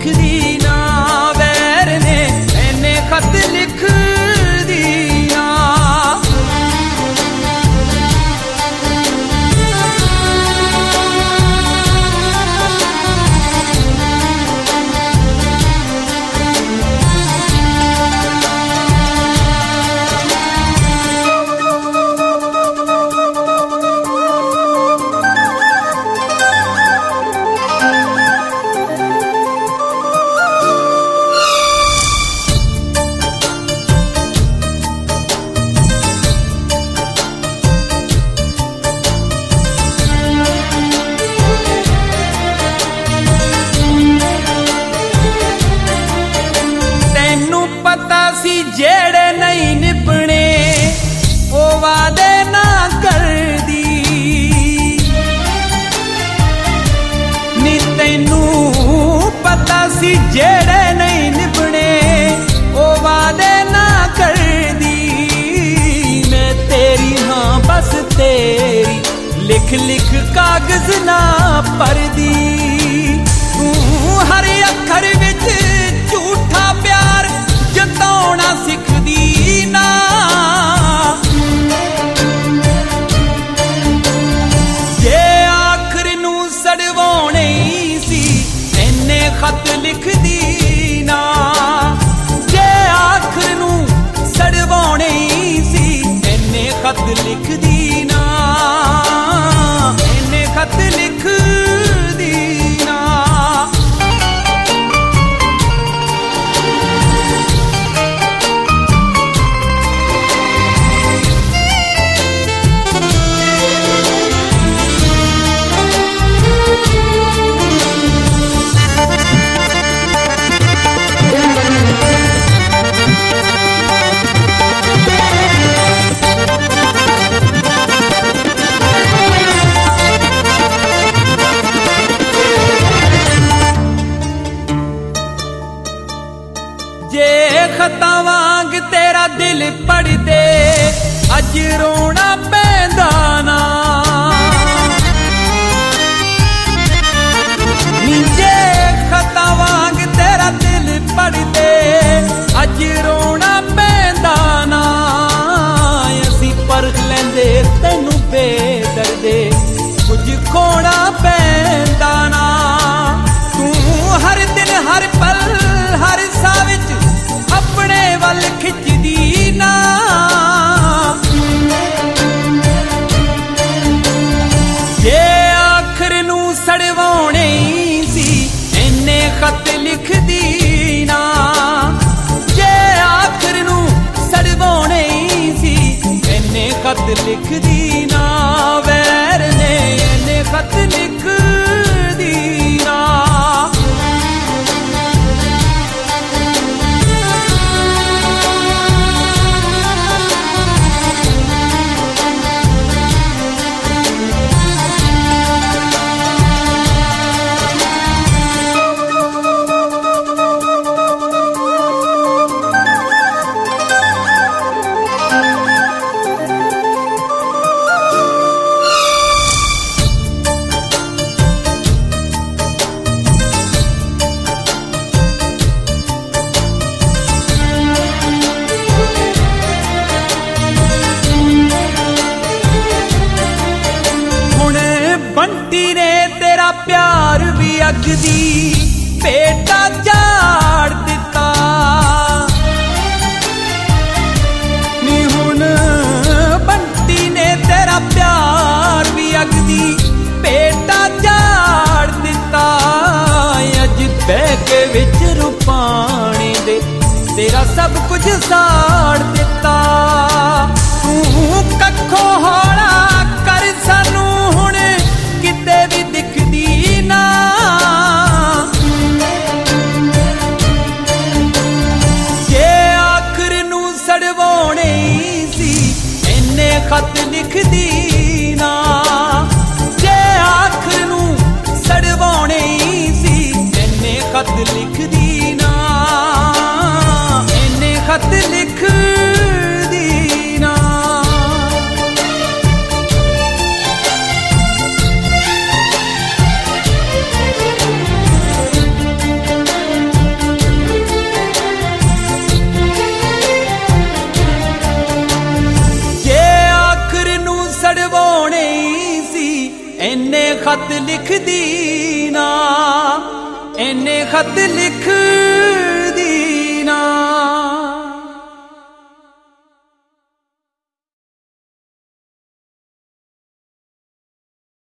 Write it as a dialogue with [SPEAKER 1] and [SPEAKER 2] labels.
[SPEAKER 1] लिखदी ना वैर ने इन्ने खत लिखदी ना। जेड़े नहीं निभने ओ वादे ना करदी नी तैनू पता सी जेड़े नहीं निभने ओ वादे ना करदी। मैं तेरी हाँ बस तेरी लिख लिख कागज ना भरदी। तू हर अखर विच झूठा प्यार जताउणा सिखदी ना। जे आखिर नू सड़वाउणे सी इन्ने खत लिखदी ना। जे आखिर नू सड़वाउणे सी इन्ने खत लिखदी ना। इन्ने खत लिखदी ना। जे खता वांग तेरा दिल पढ़ दे अज रोना पैंदा ना। जे खता वांग तेरा दिल पढ़ दे अज रोना पैंदा ना। असी परख लेंदे तैनू बेदर्दे कुछ खोना पैंदा ना। तू हर दिन हर पल हर सा विच अपने वल खिचदी ना। जे आखिर नू सड़वाउणे सी इन्ने खत लिखदी ना। जे आखिर नू सड़वाउणे सी इन्ने खत लिखदी ना। वैर ने इन्ने खत लिखदी ना। बंटी ने तेरा प्यार भी अग दी पेटा झाड़ दिता। नी हुण बंटी ने तेरा प्यार भी अग दी पेटा झाड़ दिता। अज बह के विच रूपाणे दे तेरा सब कुछ साड़ दिता। तू कखों हौला कर सानू हुण किते भी दिखदी ना। जे आखिर नू सड़वाउणे सी इन्ने खत लिखदी ना। जे आखिर नू सड़वाउणे सी इन्ने खत लिखदी ना। इन्ने खत लिखदी ना। खत लिखदी ना, इन्ने खत लिखदी ना।